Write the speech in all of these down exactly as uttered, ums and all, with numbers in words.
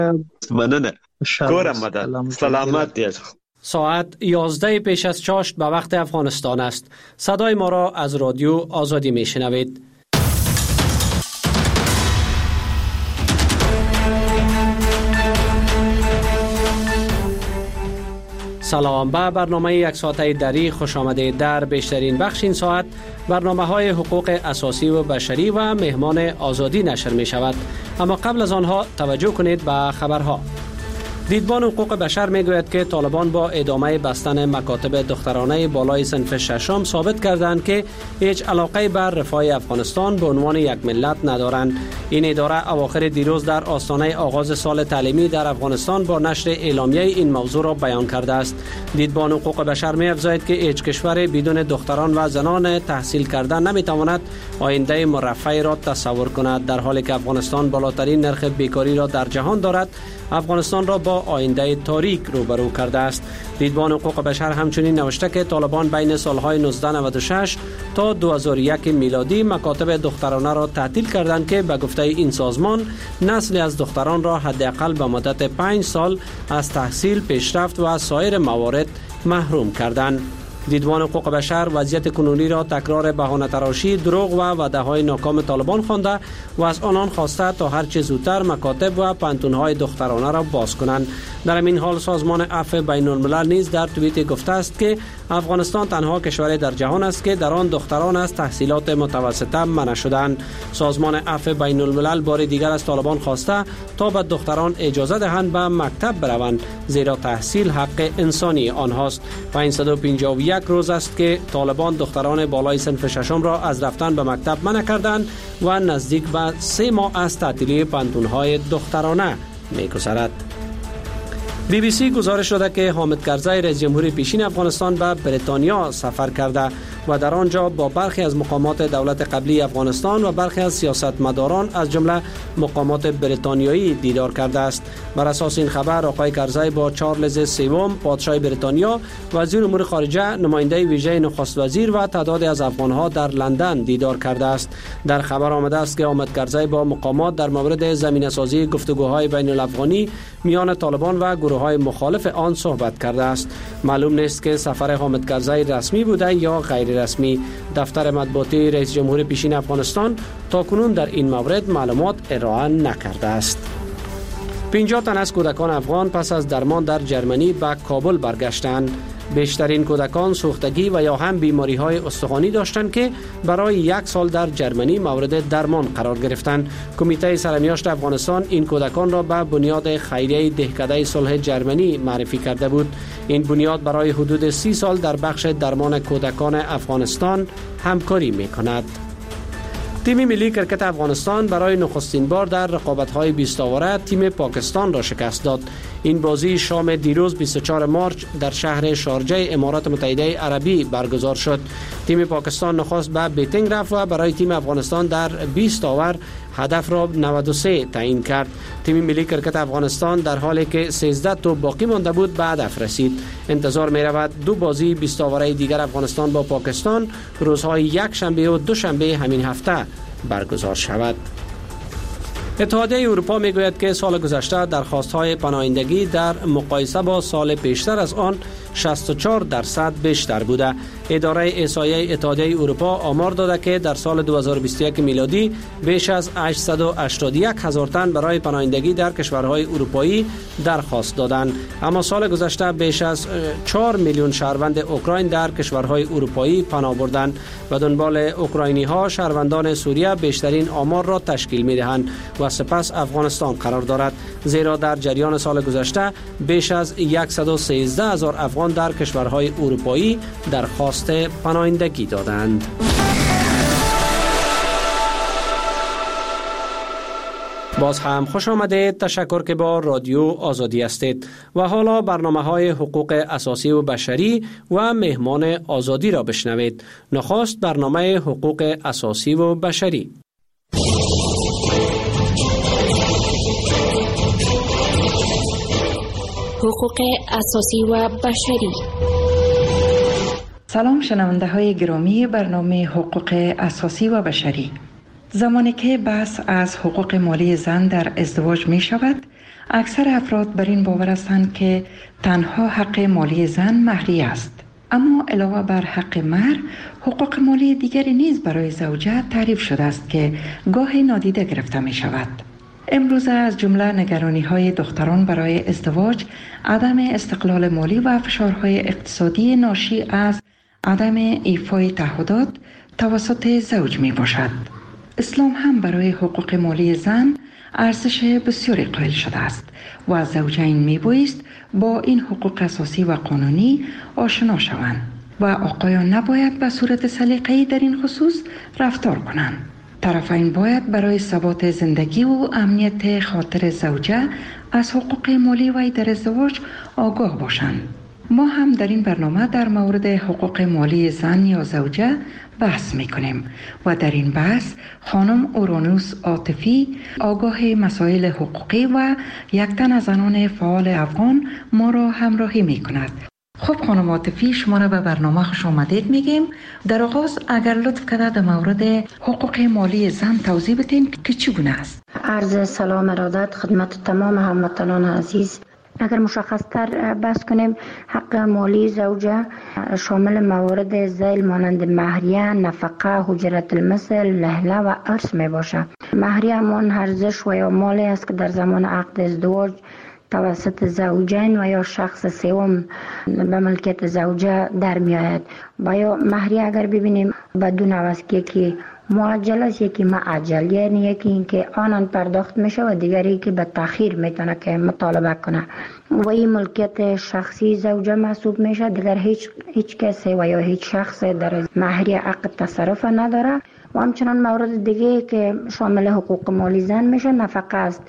مننه. کورم مدد. سلامت دیز. ساعت یازده پیش از چاشت به وقت افغانستان است. صدای ما را از رادیو آزادی می شنوید. سلام، به برنامه یک ساعته دری خوش آمده. در بیشترین بخش این ساعت برنامه های حقوق اساسی و بشری و مهمان آزادی نشر می شود. اما قبل از آنها توجه کنید به خبرها. دیدبان حقوق بشر می گوید که طالبان با ادامه بستن مکاتب دخترانه بالای صنف ششم ثابت کردند که هیچ علاقه بر رفاه افغانستان به عنوان یک ملت ندارند. این اداره اواخر دیروز در آستانه آغاز سال تعلیمی در افغانستان با نشر اعلامیه این موضوع را بیان کرده است. دیدبان حقوق بشر می افزاید که هیچ کشور بدون دختران و زنان تحصیل کرده نمی تواند آینده مرفه را تصور کند. در حالی که افغانستان بالاترین نرخ بیکاری را در جهان دارد، افغانستان را با آینده تاریک روبرو کرده است. دیدبان حقوق بشر همچنین نوشته که طالبان بین سالهای نوزده نود و شش تا دو هزار و یک میلادی مکاتب دخترانه را تعطیل کردند که به گفته این سازمان نسلی از دختران را حداقل به مدت پنج سال از تحصیل، پیشرفت و سایر موارد محروم کردند. دیدبان حقوق بشر وضعیت کنونی را تکرار بهانه تراشی، دروغ و وعده‌های ناکام طالبان خوانده و از آنان خواسته تا هر چه زودتر مکاتب و پانتون‌های دخترانه را باز کنند. در این حال سازمان عفو بین الملل نیز در توییت گفته است که افغانستان تنها کشور در جهان است که در آن دختران از تحصیلات متوسطه منع شدند. سازمان عفو بین الملل بار دیگر از طالبان خواسته تا به دختران اجازه دهند به مکتب بروند، زیرا تحصیل حق انسانی آنهاست. پانصد و پنجاه و یک روز است که طالبان دختران بالای صنف ششم را از رفتن به مکتب منع کردند و نزدیک به سه ماه از تعطیلی پانتون‌های دخترانه می‌گذرد. بی بی سی گزارش داده که حامد کرزی رئیس جمهوری پیشین افغانستان به بریتانیا سفر کرده و در آنجا با برخی از مقامات دولت قبلی افغانستان و برخی از سیاستمداران از جمله مقامات بریتانیایی دیدار کرده است. بر اساس این خبر آقای کرزی با چارلز سوم پادشاه بریتانیا، وزیر امور خارجه، نماینده ویژه نخست وزیر و تعدادی از افغانها در لندن دیدار کرده است. در خبر آمده است که حامد کرزی با مقامات در مورد زمینه‌سازی گفتگوهای بین الافغانی میان طالبان و گروه‌های مخالف آن صحبت کرده است. معلوم نیست که سفر حامد کرزی رسمی بوده یا غیر رسمی. دفتر مطبوعاتی رئیس جمهور پیشین افغانستان تاکنون در این مورد معلومات ارائه نکرده است. پنجاه تن از کودکان افغان پس از درمان در جرمنی به کابل برگشتند. بیشترین کودکان سوختگی و یا هم بیماری‌های استخوانی داشتند که برای یک سال در جرمنی مورد درمان قرار گرفتند. کمیته سرمیاشت افغانستان این کودکان را به بنیاد خیریه دهکده صلح جرمنی معرفی کرده بود. این بنیاد برای حدود سی سال در بخش درمان کودکان افغانستان همکاری می‌کند. تیم ملی کرکت افغانستان برای نخستین بار در رقابت‌های بیست آوره تیم پاکستان را شکست داد. این بازی شام دیروز بیست و چهارم مارس در شهر شارجه امارات متحده عربی برگزار شد. تیم پاکستان نخست به بیتینگ رفت و برای تیم افغانستان در بیست آور هدف را نود و سه تعیین کرد. تیم ملی کرکت افغانستان در حالی که سیزده توپ باقی مانده بود به هدف رسید. انتظار می رود دو بازی بیست آوره دیگر افغانستان با پاکستان روزهای یک شنبه و دو شنبه همین هفته برگزار شود. اتحادیه اروپا میگوید که سال گذشته درخواست‌های پناهندگی در مقایسه با سال پیشتر از آن شصت و چهار درصد بیشتر بوده. اداره احصایه اتحادیه اروپا آمار داده که در سال دو هزار و بیست و یک میلادی بیش از هشتصد و هشتاد و یک هزار تن برای پناهندگی در کشورهای اروپایی درخواست دادند. اما سال گذشته بیش از چهار میلیون شهروند اوکراین در کشورهای اروپایی پناه بردند و دنبال اوکراینی‌ها شهروندان سوریه بیشترین آمار را تشکیل می‌دهند و سپس افغانستان قرار دارد، زیرا در جریان سال گذشته بیش از صد و سیزده هزار افغان در کشورهای اروپایی درخواست پناهندگی دادند. باز هم خوش آمدید. تشکر که با رادیو آزادی هستید و حالا برنامه‌های حقوق اساسی و بشری و مهمان آزادی را بشنوید. نخست برنامه حقوق اساسی و بشری. حقوق اساسی و بشری. سلام شنونده های گرامی برنامه حقوق اساسی و بشری. زمانی که بحث از حقوق مالی زن در ازدواج می شود، اکثر افراد بر این باور هستند که تنها حق مالی زن مهریه است. اما علاوه بر حق مهر، حقوق مالی دیگری نیز برای زوجه تعریف شده است که گاهی نادیده گرفته می شود. امروزه از جمله نگرانی های دختران برای ازدواج، عدم استقلال مالی و فشارهای اقتصادی ناشی از عدم ایفای تعهدات توسط زوج می باشد. اسلام هم برای حقوق مالی زن ارزش بسیاری قائل شده است و زوجین می بایست با این حقوق اساسی و قانونی آشنا شوند و آقایان نباید به صورت سلیقه‌ای در این خصوص رفتار کنند. طرفین باید برای ثبات زندگی و امنیت خاطر زوجه از حقوق مالی وی در ازدواج آگاه باشند. ما هم در این برنامه در مورد حقوق مالی زن یا زوجه بحث میکنیم و در این بحث خانم اورانوس عاطفی، آگاه مسائل حقوقی و یک تن از زنان فعال افغان ما را همراهی میکند. خب خانم عاطفی، شما را به برنامه خوش آمدید میگیم. در آغاز اگر لطف کنید در مورد حقوق مالی زن توضیح بدین که چگونه است. عرض سلام ارادت خدمت تمام هموطنان عزیز. اگر مشخص تر بحث کنیم، حق مالی زوجه شامل موارد ذیل مانند مهریه، نفقه، حجرت المثل، لهله و ارث می باشه. مهریه همان ارزش و یا مالی است که در زمان عقد ازدواج توسط زوجین و یا شخص سوم به ملکیت زوجه در می آید. و یا مهریه اگر ببینیم بدون عوض که معجل است، یکی معجل، یعنی یکی اینکه آنان پرداخت میشه و دیگری که به تأخیر میتونه که مطالبه کنه و این ملکیت شخصی زوجه محسوب میشه. دیگر هیچ هیچ کسی و یا هیچ شخص در مهریه عقد تصرف نداره. و همچنان مورد دیگه که شامل حقوق مالی زن میشه نفقه است.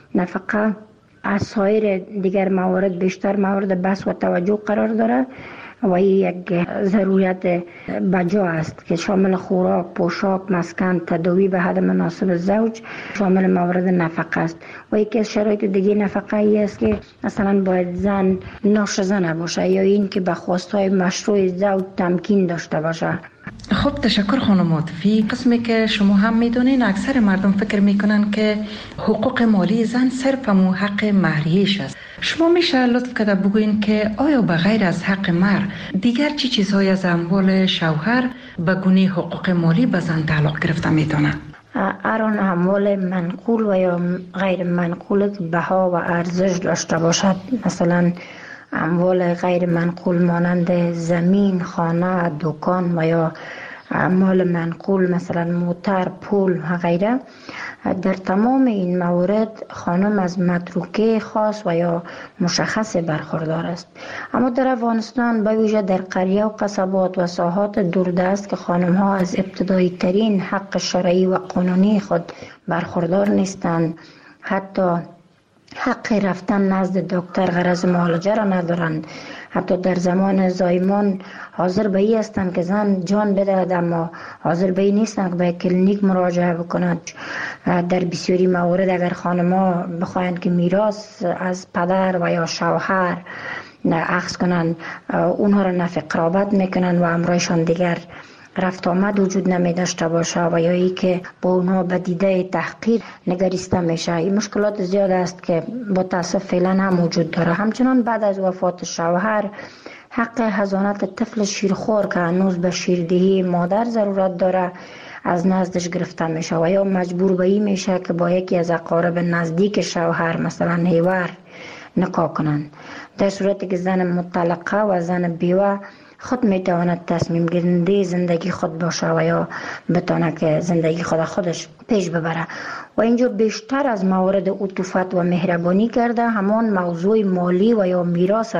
نفقه از سایر دیگر موارد بیشتر مورد بحث و توجه قرار داره و این یک ضرورت بجا است که شامل خوراک، پوشاک، مسکن، تداوی به حد مناسب زوج شامل مورد نفقه است. و یکی از شرایط دیگه نفقه ای است که مثلا باید زن ناشزه نباشه یا این که به خواستهای مشروع زوج تمکین داشته باشه. خب تشکر خانم عاطفی. قسمی که شما هم میدونین اکثر مردم فکر میکنن که حقوق مالی زن صرف همون حق مهریه‌اش است. شما میشه لطف کرده بگوین که آیا به غیر از حق مهر دیگر چی چیزهای از اموال شوهر به گونه حقوق مالی به زن تعلق گرفته میتونه؟ هر اموال منقول و یا غیر منقول بها و ارزش داشته باشد، مثلا اموال غیر منقول مانند زمین، خانه، دکان و یا اموال منقول مثلا موتر، پول و غیره، در تمام این موارد خانم از متروکه خاص و یا مشخص برخوردار است. اما در افغانستان به ویژه در قریه و قصبات و ساحات دوردست که خانم ها از ابتدایی ترین حق شرعی و قانونی خود برخوردار نیستند، حتی حق رفتن نزد دکتر غرض معالجه را ندارند، حتی در زمان زایمان حاضر به این هستند که زن جان بدهد اما حاضر به این نیستند که به کلینیک مراجعه بکنند. در بسیاری موارد اگر خانم‌ها بخواهند که میراث از پدر و یا شوهر اخذ کنند، اونها را نفی قرابت میکنند و امرایشان دیگر رفت آمد وجود نمی داشته باشه و یا ای که با اونها به دیده تحقیر نگریسته میشه. این مشکلات زیاد است که با تاسف فعلا هم وجود داره. همچنان بعد از وفات شوهر حق حضانت طفل شیرخوار که هنوز به شیردهی مادر ضرورت داره از نزدش گرفته میشه و یا مجبور به این میشه که با یکی از اقارب نزدیک شوهر مثلا هیور نکاح کنند. در صورتی که زن مطلقه و زن بیوه خود میتواند تصمیم گیرنده زندگی خود باشه و یا بتونه که زندگی خود خودش پیش ببره. و اینجا بیشتر از موارد عطوفت و مهربانی کرده همان موضوع مالی و یا میراث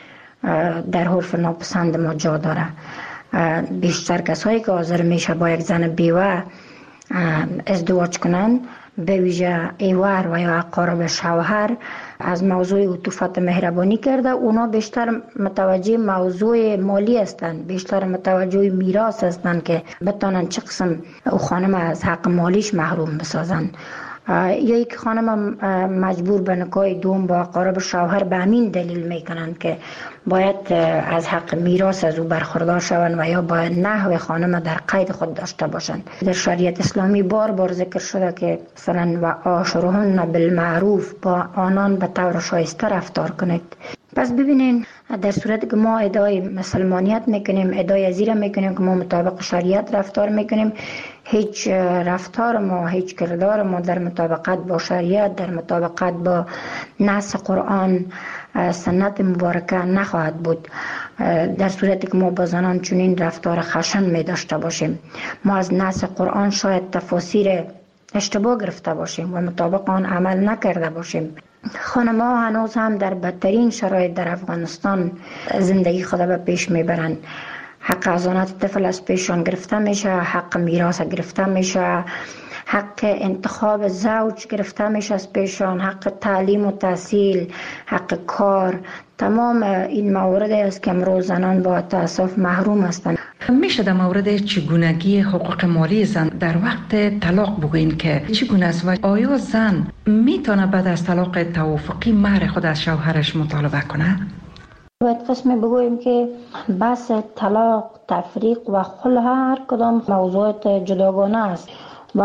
در حرف ناپسند ما جا داره. بیشتر کسایی که حاضر میشه با یک زن بیوه ازدواج کنند، به ویژه ایوار و یا اقارب شوهر، از موضوع عطوفت مهربانی کرده. اونا بیشتر متوجه موضوع مالی هستند، بیشتر متوجه میراث هستند که بتونن چه قسم او خانم از حق مالیش محروم بسازن. یا یک خانم مجبور به نکاح دوم با اقارب شوهر به همین دلیل میکنند که باید از حق میراث از او برخوردار شوند و یا باید نحو خانم در قید خود داشته باشند. در شریعت اسلامی بار بار ذکر شده که مثلا و عاشرهن بالمعروف، با آنان به طور شایسته رفتار کنید. پس ببینین در صورتی که ما ادعای مسلمانیت میکنیم، ادعای ازیره میکنیم که ما مطابق شریعت رفتار میکنیم، هیچ رفتار ما، هیچ کردار ما در مطابقت با شریعت، در مطابقت با نص قرآن سنت مبارکه نخواهد بود. در صورتی که ما با زنان چنین رفتار خشن می داشته باشیم، ما از نص قرآن شاید تفاسیر اشتباه گرفته باشیم و مطابق آن عمل نکرده باشیم. خانم ها هنوز هم در بدترین شرایط در افغانستان زندگی خود به پیش میبرند. حق ازانت طفل از پیشان گرفته میشه، حق میراث گرفته میشه، حق انتخاب زوج گرفته میشه از پیشان، حق تعلیم و تحصیل، حق کار. تمام این موارد است که امروز زنان با تاسف محروم هستند. میشه در مورد چگونگی حقوق مالی زن در وقت طلاق بگوین که چگونه است و آیا زن میتونه بعد از طلاق توافقی مهر خود از شوهرش مطالبه کنه؟ باید قسم بگوییم که بحث طلاق، تفریق و خلع هر کدام موضوعات جداگانه است و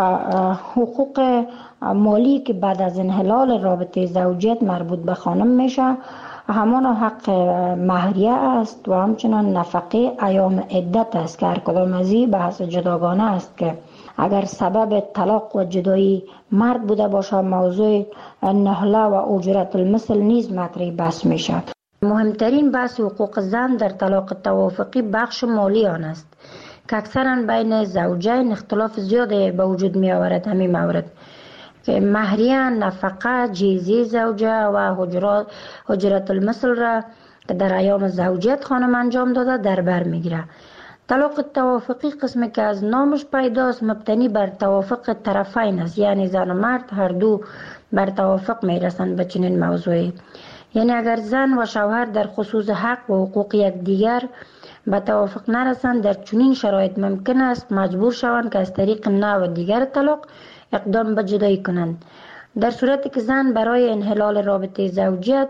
حقوق مالی که بعد از انحلال رابطه زوجیت مربوط به خانم میشه همان حق مهریه است و همچنان نفقه ایام عدت است که هر کدام از این بحث جداگانه است که اگر سبب طلاق و جدایی مرد بوده باشه موضوع نهله و اجرت المثل نیز مطرح بحث میشه. مهمترین بحث حقوق زن در طلاق توافقی بخش مالی آن است که اکثرا بین زوجین اختلاف زیادی به وجود می آورد. همین مورد که مهریه، نفقه، جیزی زوجه و حجرات حجرت المثل را که در ایام زوجیت خانم انجام داده در بر می گیره. طلاق توافقی قسمی که از نامش پیداست مبتنی بر توافق طرفین است، یعنی زن و مرد هر دو بر توافق می رسند به چنین موضوعی. یعنی اگر زن و شوهر در خصوص حق و حقوق یکدیگر به توافق نرسند، در چنین شرایط ممکن است مجبور شوند که از طریق نوع دیگر طلاق اقدام به جدایی کنند. در صورتی که زن برای انحلال رابطه زوجیت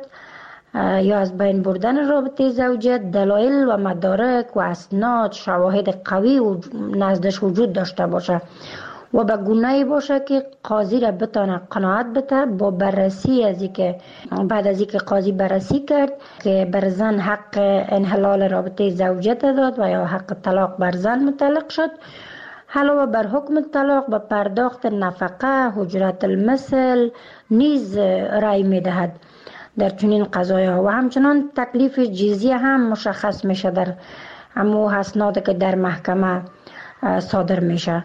یا از بین بردن رابطه زوجیت دلایل و مدارک و اسناد شواهد قوی و نزدش وجود داشته باشه و به گونه‌ای باشه که قاضی را بتونه قناعت بده با بررسی از اینکه بعد از اینکه قاضی بررسی کرد که بر زن حق انحلال رابطه زوجیت داد و یا حق طلاق بر زن متعلق شد، علاوه بر حکم طلاق به پرداخت نفقه، حجرت المثل نیز رأی میدهد در چنین قضایا و همچنان تکلیف جزیه هم مشخص میشه در همو اسناد که در محکمه صادر میشه.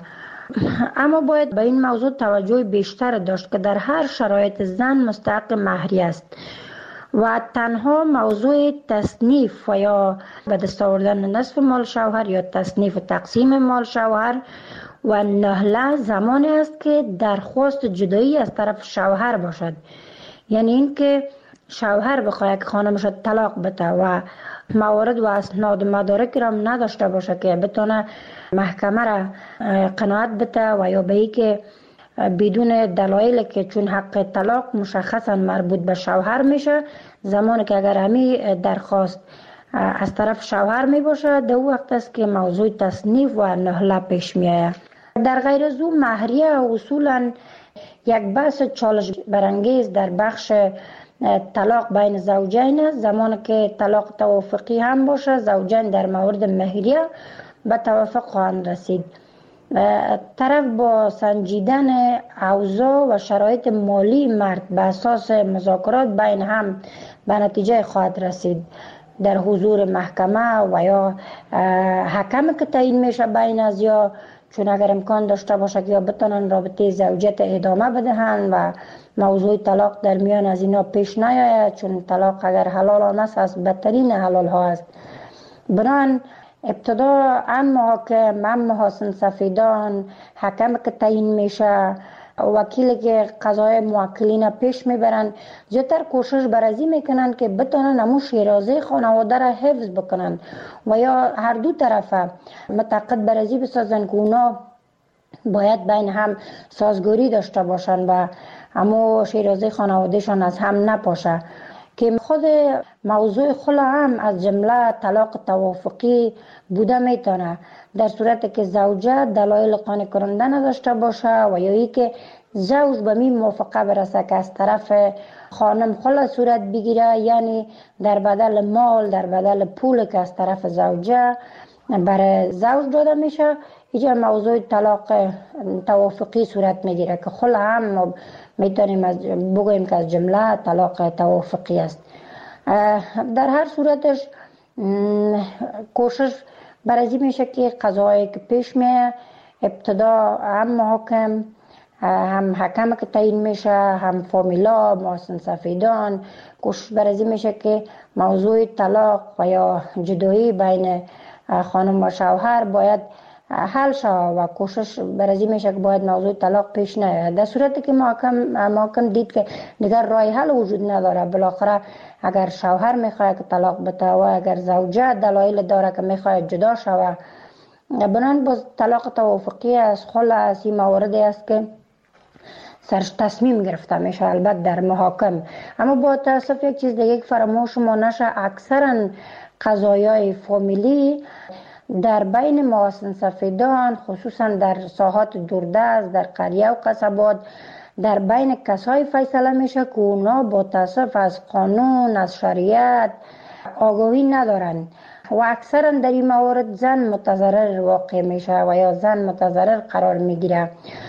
اما باید به این موضوع توجه بیشتر داشت که در هر شرایط زن مستحق مهریه است و تنها موضوع تصنیف و یا به دست آوردن نصف مال شوهر یا تصنیف و تقسیم مال شوهر و نهله زمانی است که درخواست جدایی از طرف شوهر باشد. یعنی اینکه شوهر بخواهد که خانمش طلاق بده و موارد و اسناد مدارک را نداشته باشه که بتونه محکمه را قناعت بده و یا به ای که بدون دلایل که چون حق طلاق مشخصا مربوط به شوهر میشه، زمانی که اگر همی درخواست از طرف شوهر می باشه در وقت است که موضوع تصنیف و نهله پیش می آید. در غیر از او مهریه اصولا یک بحث چالش برانگیز در بخش طلاق بین زوجین است. زمانی که طلاق توافقی هم باشه زوجین در مورد مهریه به توافق خواهند رسید. طرف با سنجیدن اوضاع و شرایط مالی مرد به اساس مذاکرات بین هم به نتیجه خواهد رسید در حضور محکمه و یا حکم که تعیین میشه بین از یا چون اگر امکان داشته باشه که یا بتونن رابطه زوجیت ادامه بدهند و موضوع طلاق در میان از اینا پیش نیاید، چون طلاق اگر حلال آن است از بدترین حلال ها است. بنان ابتدا ام محاکم، ام محاسن سفیدان، حکم که تعیین میشه، وکیلی که قضای موکلین پیش میبرن، زیادتر کوشش برازی میکنن که بتونن همون شیرازه خانواده را حفظ بکنن و یا هر دو طرفه متعاقد برازی بسازن که اونا باید بین هم سازگاری داشته باشن و همو شیرازه خانوادهشان از هم نپاشه، که خود موضوع خلع هم از جمله طلاق توافقی بوده میتونه، در صورتی که زوجه دلایل قانع کننده نداشته باشه و یا ای که زوج به می موافقه برسه که از طرف خانم خلع صورت بگیره، یعنی در بدل مال، در بدل پول که از طرف زوجه برای زوج داده میشه، اینجا موضوع طلاق توافقی صورت میگیره که خلع هم میتونیم بگوییم که از جمله طلاق توافقی است. در هر صورتش کوشش برای میشه که قضایی که پیش میه ابتدا هم محاکم، هم حکم که تعیین میشه، هم فامیلا، محسن سفیدان، کوشش برای میشه که موضوع طلاق و یا جدایی بین خانم و شوهر باید حل شود و کوشش برای میشه که باید موضوع طلاق پیش نیاد. در صورتی که محکم محکم دید که دیگر راه حل وجود نداره، بالاخره اگر شوهر میخواد که طلاق بده و اگر زوجه دلایل داره که میخواد جدا شود، بنان باز طلاق توافقی از خلع از این مواردی است که سرش تصمیم گرفته میشه، البته در محاکم. اما با تاسف یک چیز دیگه فراموش ما نشه، اکثرا قضایای فامیلی در بین محسن سفیدان، خصوصا در ساحات دوردست، در قریه و قصبات، در بین کسای فیصله میشه که اونا با تاسف از قانون، از شریعت آگاهی ندارن و اکثرا در این موارد زن متضرر واقع میشه و یا زن متضرر قرار میگیره،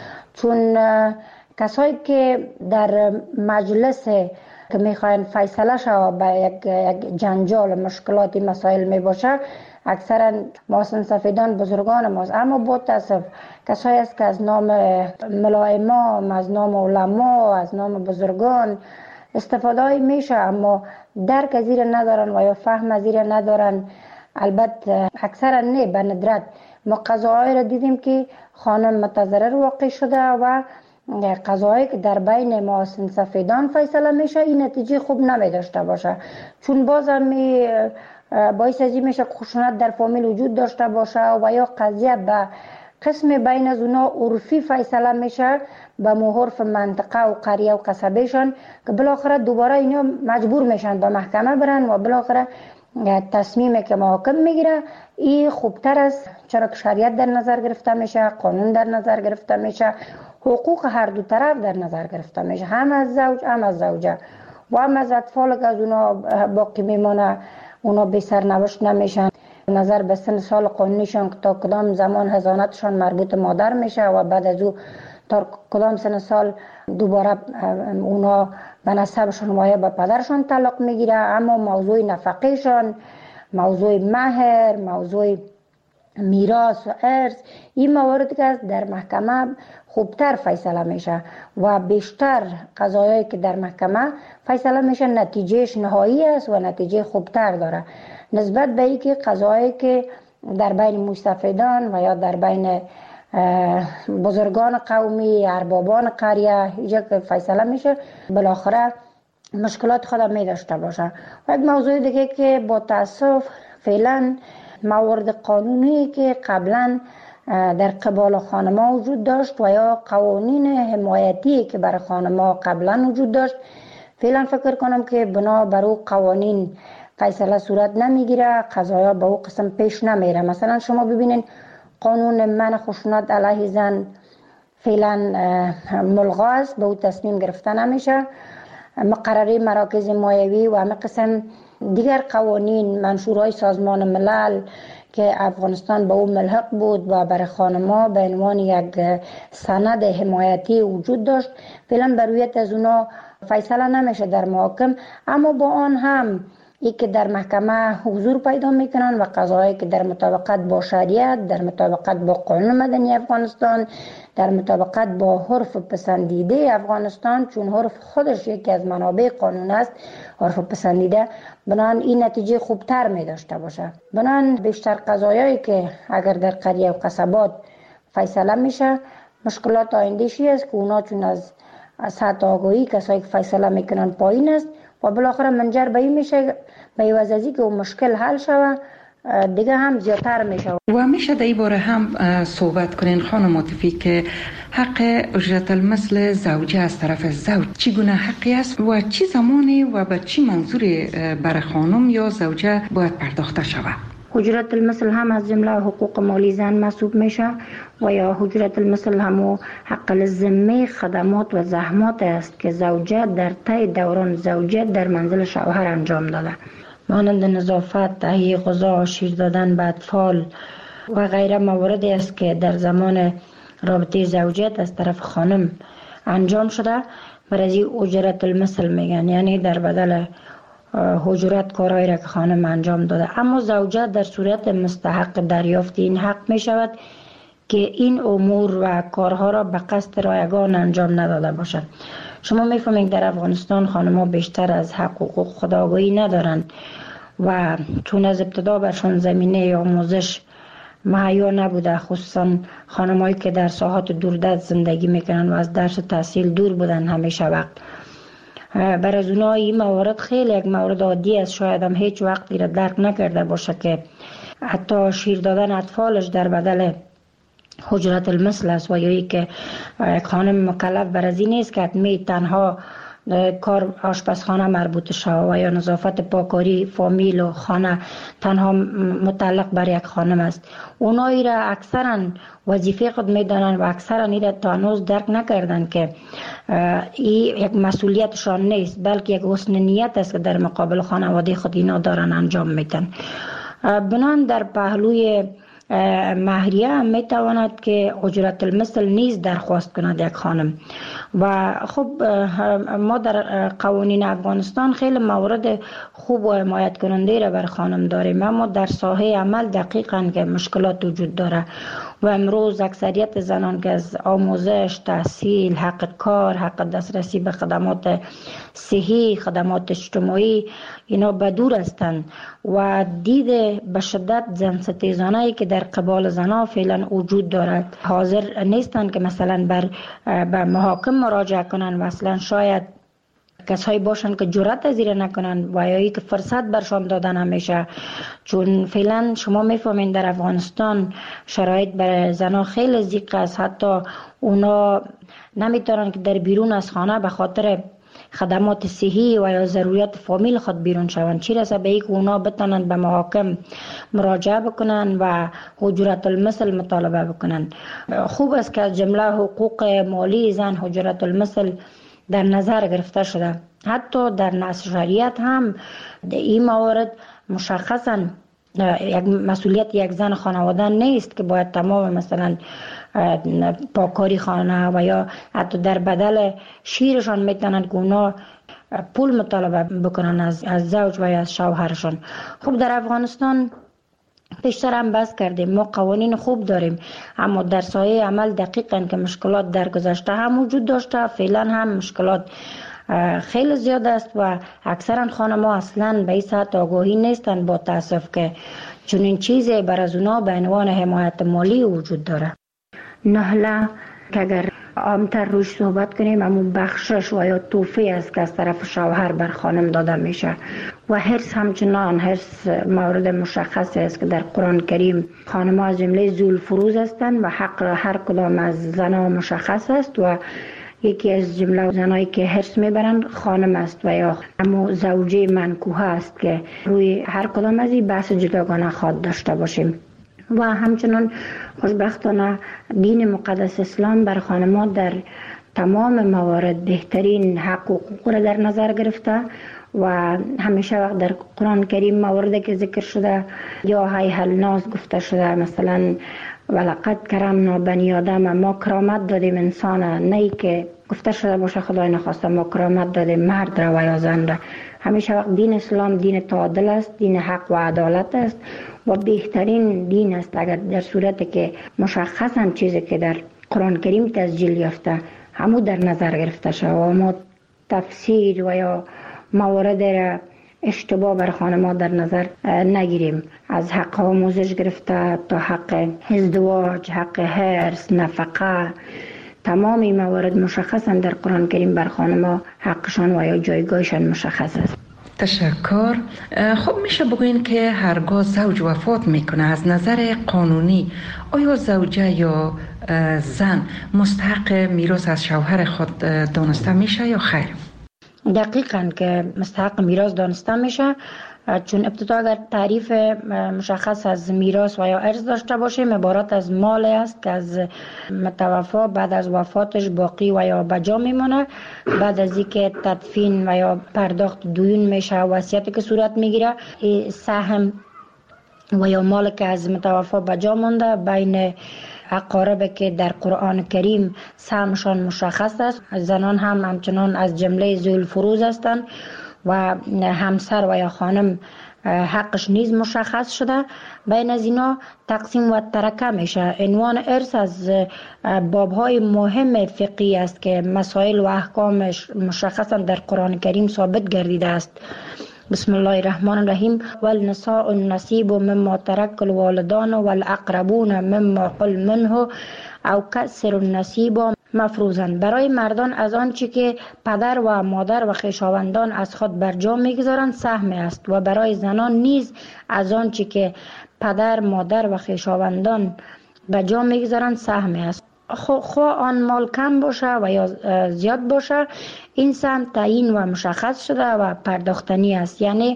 چون کسایی که در مجلس که میخواین فیصله شود به یک, یک جنجال مشکلاتی مسائل میباشه، اکثرا محسن سفیدان بزرگان ماست. اما با تاسف کسایی است که از نام ملائمام، از نام علما، از نام بزرگان استفاده میشه، اما درک از این ندارن و یا فهم از این ندارن. البته اکثرا نه، به ندرت ما قضاهای را دیدیم که خانم متضرر واقع شده و قضایی که در بین محسن سفیدان فیصله میشه این نتیجه خوب نمی داشته باشه، چون باز هم می باعث ازی میشه خشونت در فامیل وجود داشته باشه و یا قضیه به قسم بین از اونا عرفی فیصله میشه به محرف منطقه و قریه و قصبهشان، که بالاخره دوباره اینا مجبور میشن به محکمه برن و بالاخره تصمیمی که محاکم میگیره این خوبتر است، چرا که شریعت در نظر گرفته میشه، قانون در نظر گرفته میشه، حقوق هر دو طرف در نظر گرفته میشه، هم از زوج هم از زوجه و هم از اطفال که از اونا باقی میمانه، اونا بی سرنوشت نمیشن. نظر به سن سال قانونیشان که تا کدام زمان حضانتشان مربوط مادر میشه و بعد از او تا کدام سن سال دوباره اونا به نسبشان و یا به پدرشان تعلق میگیره. اما موضوع نفقهشان، موضوع مهر، موضوع میراث و ارث، این مواردی که در محکمه خوبتر فیصله میشه و بیشتر قضایایی که در محکمه فیصله میشه نتیجهش نهایی است و نتیجه خوبتر داره نسبت به اینکه قضایایی که در بین مستفیدان و یا در بین بزرگان قومی، اربابان قریه اینجا که فیصله میشه بالاخره مشکلات خود می داشته باشه. و یک موضوع دیگه که با تاسف فعلا موارد قانونی که قبلا در قبال خانما وجود داشت و یا قوانین حمایتی که برای خانما قبلا وجود داشت، فعلا فکر کنم که بنا بر او قوانین فیصله صورت نمیگیره، قضایا به او قسم پیش نمیره. مثلا شما ببینین قانون منع خشونت علیه زن فعلا ملغا است، به او تصمیم گرفته نمیشه. مقرره مراکز مایوی و همه قسم دیگر قوانین منشورهای سازمان ملل که افغانستان به او ملحق بود و برای خانما به عنوان یک سند حمایتی وجود داشت، فعلا بر رویت از اونا فیصله نمیشه در محاکم. اما با آن هم ای که در محکمه حضور پیدا میکنن و قضایی که در مطابقت با شریعت، در مطابقت با قانون مدنی افغانستان، در مطابقت با حرف پسندیده افغانستان، چون حرف خودش یکی از منابع قانون است، حرف پسندیده، بنان این نتیجه خوبتر می داشته باشه. بنان بیشتر قضایایی که اگر در قریه و قصبات فیصله میشه، مشکلات آینده‌شی است که اونا چون از سطح آگاهی کسایی که فیصله میکنن پایین است و بالاخره منجر به این میشه به عوض از اینکه اون مشکل حل شود دیگه هم زیادتر میشه. و میشه در این باره هم صحبت کنین خانم عاطفی که حق اجرت المثل زوجه از طرف زوج چگونه حقی است و چی زمانی و به چی منظوری برای خانم یا زوجه باید پرداخته شود؟ اجرت المثل هم از جمله حقوق مالی زن محسوب میشه و یا اجرت المثل هم حق الذمه خدمات و زحمات است که زوجه در طی دوران زوجیت در منزل شوهر انجام داده، مانند نظافت، تهیه غذا، شیر دادن به اطفال و غیره مواردی است که در زمان رابطه زوجیت از طرف خانم انجام شده. برای اجرت المثل میگن، یعنی در بدل اجرت کارهایی را که خانم انجام داده. اما زوجه در صورت مستحق دریافت این حق می شود که این امور و کارها را به قصد رایگان انجام نداده باشد. شما میفهمید در افغانستان خانم‌ها بیشتر از حق و حقوق خودآگاهی ندارند و چون از ابتدا برشان زمینه آموزش مهیا نبوده، خصوصا خانم‌هایی که در ساحات دوردست زندگی میکنن و از درس و تحصیل دور بودن همیشه وقت. برای از اونها این موارد خیلی یک مورد عادی است، شاید هم هیچ وقتی را درک نکرده باشه که حتی شیر دادن اطفالش در بدل اجرت المثل است و یا ای که یک خانم مکلف بر از این نیست که حتمی تنها کار آشپزخانه مربوط شود و یا نظافت پاکاری فامیل و خانه تنها متعلق بر یک خانم است. اونایی را اکثرا وظیفه خود میدانند و اکثرا این را تا هنوز درک نکردند که این یک مسئولیتشان نیست، بلکه یک حسن نیت است که در مقابل خانواده خود اینا دارن انجام میدن. بنان در پهلوی مهریه هم میتواند که اجرت المثل نیز درخواست کند یک خانم. و خب ما در قوانین افغانستان خیلی موارد خوب و حمایت کننده را بر خانم داریم، اما در ساحه عمل دقیقاً که مشکلات وجود داره و امروز اکثریت زنان که از آموزش، تحصیل، حق کار، حق دسترسی به خدمات صحی، خدمات اجتماعی اینا بدور هستند و دید به شدت زن ستیزانه‌ای که در قبال زنها فعلا وجود دارد حاضر نیستند که مثلا بر به محاکم مراجعه کنند و اصلا شاید کسایی باشند که جرأت از این نکنند و یا ای که فرصت برشان دادن همیشه. چون فعلا شما میفهمین در افغانستان شرایط برای زنها خیلی ضیق است، حتی اونا نمیتونن که در بیرون از خانه به خاطر خدمات صحی و یا ضروریات فامیل خود بیرون شوند، چی رسه به اینکه اونا بتونن به محاکم مراجعه بکنن و اجرت المثل مطالبه بکنن. خوب است که از جمله حقوق مالی زن اجرت المثل در نظر گرفته شده. حتی در نص شریعت هم این موارد مشخصا یک مسئولیت یک زن خانواده نیست که باید تمام مثلا پاکاری خانه و یا حتی در بدل شیرشان میتونند که اونا پول مطالبه بکنن از, از زوج و یا از شوهرشان. خب در افغانستان پیشتر هم بحث کردیم، ما قوانین خوب داریم اما در سایه عمل دقیقاً که مشکلات در گذشته هم وجود داشته، فعلا هم مشکلات خیلی زیاد است و اکثرا خانم‌ها اصلاً به این سطح آگاهی نیستند با تاسف که چنین چیزی بر از اونا به عنوان حمایت مالی وجود داره. نهله که اگر عامتر روش صحبت کنیم همون بخشش و یا توفی است که از طرف شوهر بر خانم داده میشه و حرص همچنان حرص مورد مشخص است که در قرآن کریم خانم‌ها از جمله ذوالفروض هستند و حق هر کدام از زنها مشخص است و یکی از جمله زنایی که حرص میبرند خانم است و یا همون زوجه منکوحه است که روی هر کدام از این بحث جداگانه خواهد داشته باشیم. و همچنان خوشبختانه دین مقدس اسلام بر خانم‌ها در تمام موارد بهترین حق و حقوق را در نظر گرفته و همیشه وقت در قرآن کریم مواردی که ذکر شده یا هی الناس گفته شده، مثلا ولقد کرمنا بنی آدم، ما کرامت دادیم انسان، نه که گفته شده باشه خدای نخواسته ما کرامت دادیم مرد را و یا زن را. همیشه وقت دین اسلام دین تعادل است، دین حق و عدالت است و بهترین دین است اگر در صورتی که مشخصا چیزی که در قرآن کریم تسجیل یافته همو در نظر گرفته شد و ما تفسیر و یا موارد را اشتباه بر خانم‌ها در نظر نگیریم، از حق آموزش گرفته تا حق ازدواج، حق حرص، نفقه، تمام این موارد مشخصا در قرآن کریم بر خانم‌ها حقشان و یا جایگاهشان مشخص است. تشکر. خب میشه بگوین که هرگاه زوج وفات میکنه از نظر قانونی آیا زوجه یا زن مستحق میراث از شوهر خود دانسته میشه یا خیر؟ دقیقاً که مستحق میراث دانسته میشه، چون ابتدا اگر تعریف مشخص از میراث و یا ارث داشته باشیم عبارت از مال است که از متوفا بعد از وفاتش باقی و یا بجا میمونه، بعد از اینکه تدفین و یا پرداخت دیون میشه وصیتی که صورت میگیره، سهم و یا مال که از متوفا بجا مونده بین اقارب که در قرآن کریم سهمشان مشخص است. زنان هم همچنان از جمله ذوی الفروض هستند و همسر و یا خانم حقش نیز مشخص شده. بین از اینا تقسیم و ترکه میشه. عنوان ارث از بابهای مهم فقهی است که مسائل و احکامش مشخصا در قرآن کریم ثابت گردیده است. بسم الله الرحمن الرحیم. والنساء النصیب مما ترک الوالدان والاقربون مما قل منه او کسر النصیب مفروضاً. برای مردان از آنچه که پدر و مادر و خویشاوندان از خود بر جا میگذارند سهم است و برای زنان نیز از آنچه که پدر مادر و خویشاوندان بر جا میگذارند سهم است. خواه آن مال کم باشه و یا زیاد باشه این سهم تعیین و مشخص شده و پرداختنی است. یعنی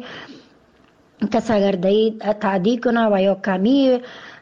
کس اگر تعدی کنه و یا کمی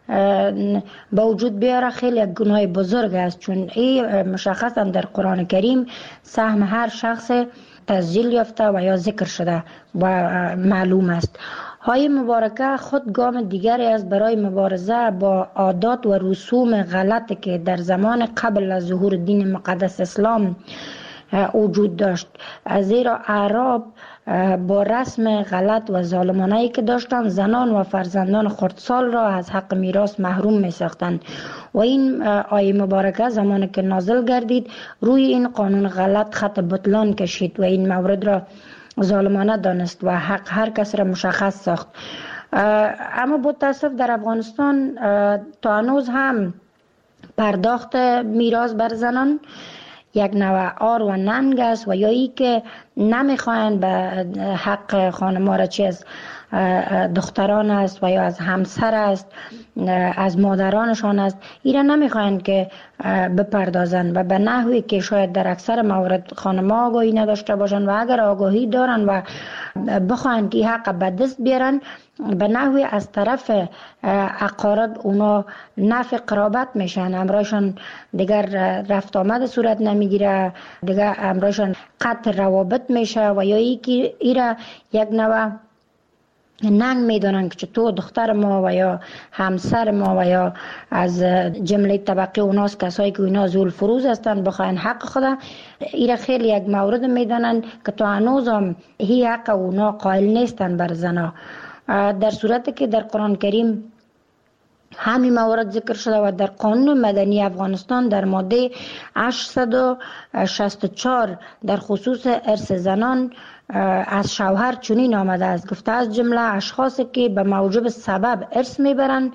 با وجود بیاره خیلی یک گناه بزرگ است، چون این مشخصا در قرآن کریم سهم هر شخص تسجیل یافته و یا ذکر شده و معلوم است. های مبارکه خود گام دیگری است برای مبارزه با عادات و رسوم غلطی که در زمان قبل از ظهور دین مقدس اسلام وجود داشت، زیرا اعراب با رسم غلط و ظالمانه‌ای که داشتند زنان و فرزندان خردسال را از حق میراث محروم می ساختند و این آیه مبارکه زمانی که نازل گردید روی این قانون غلط خط بطلان کشید و این مورد را ظالمانه دانست و حق هر کس را مشخص ساخت. اما با تاسف در افغانستان تا هنوز هم پرداخت میراث بر زنان یک نوع آر و ننگ است و یا ای که نمیخواین به حق خانما را چه از دختران است و یا از همسر است از مادرانشان است ایره نمیخواین که بپردازن و به نحوی که شاید در اکثر موارد خانما آگاهی نداشته باشن و اگر آگاهی دارن و بخواین که حق به دست بیارن به نحوی از طرف اقارب اونا نفع قرابت میشن، امرایشان دیگر رفت آمد صورت نمیگیره، دیگر امرایشان قطع روابط میشه و یا ای که ایره یک نوع ننگ میدانن که تو دختر ما و یا همسر ما و یا از جمله طبقه اوناست کسایی که اینا ذو الفروض هستن بخواین حق خدا ایره خیلی یک مورد میدانن که تو هنوز هم هی حق اونا قائل نیستن بر زنا، در صورتی که در قرآن کریم همین موارد ذکر شده و در قانون مدنی افغانستان در ماده هشتصد و شصت و چهار در خصوص ارث زنان از شوهر چنین آمده است، گفته از جمله اشخاصی که به موجب سبب ارث میبرند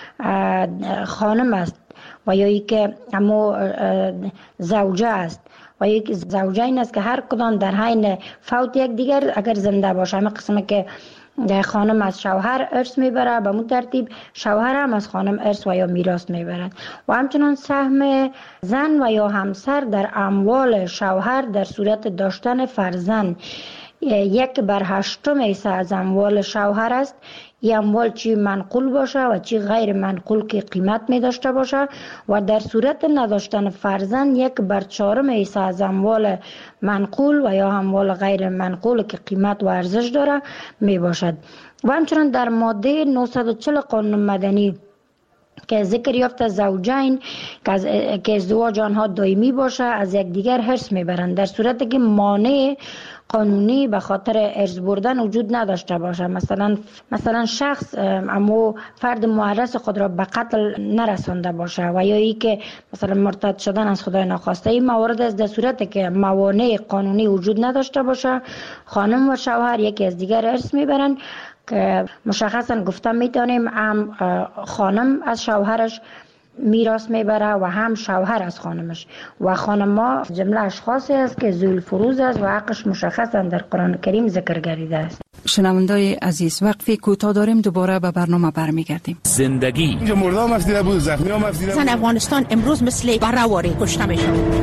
خانم است و یا ای که امو زوجه است و یک زوجه این است که هر کدام در حین فوت یک دیگر اگر زنده باشه، همه قسمه که خانم از شوهر ارث میبره به مون ترتیب شوهر هم از خانم ارث و یا میراث میبرند و همچنان سهم زن و یا همسر در اموال شوهر در صورت داشتن فرزند یک بر هشتم حصه از اموال شوهر است. این اموال چی منقول باشه و چی غیر منقول که قیمت می داشته باشه و در صورت نداشتن فرزند یک بر چهارم حصه از اموال منقول و یا اموال غیر منقول که قیمت و ارزش داره می باشد. و همچنان در ماده نهصد و چهل قانون مدنی که ذکر یافته زوجین که ازدواج آنها دائمی باشه از یکدیگر حرص میبرند در صورتی که مانع قانونی به خاطر ارث بردن وجود نداشته باشه، مثلا مثلا شخص اما فرد معرض خود را به قتل نرسانده باشه و یا ای که مثلا مرتد شدن از خدای ناخواسته. این موارد است در صورتی که موانع قانونی وجود نداشته باشه خانم و شوهر یکی از دیگر ارث میبرند که مشخصا گفتم میتونیم هم خانم از شوهرش میراث میبره و هم شوهر از خانمش. و خانما جمله اشخاصی است که ذوال فروض است و حقش مشخصا در قرآن کریم ذکر گردیده است. شنوندای عزیز، وقفی کوتاه داریم، دوباره به برنامه برمیگردیم. زندگی اینجا مردم افزیده بود، زخمی هم افزیده بود. زن افغانستان امروز مثل برهواری کشته میشه.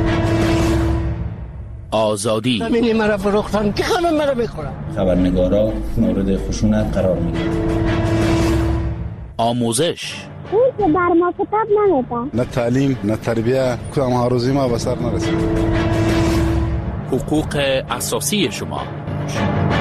آزادی زمینی مرا فروختن که خانم مرا بخورم. خبرنگارا مورد خشونت قرار میگیرن. آموزش اون که بر ما کتاب نمیده. نه تعلیم نه تربیه، کدام ها روزی ما به سر نرسید. حقوق اساسی شما.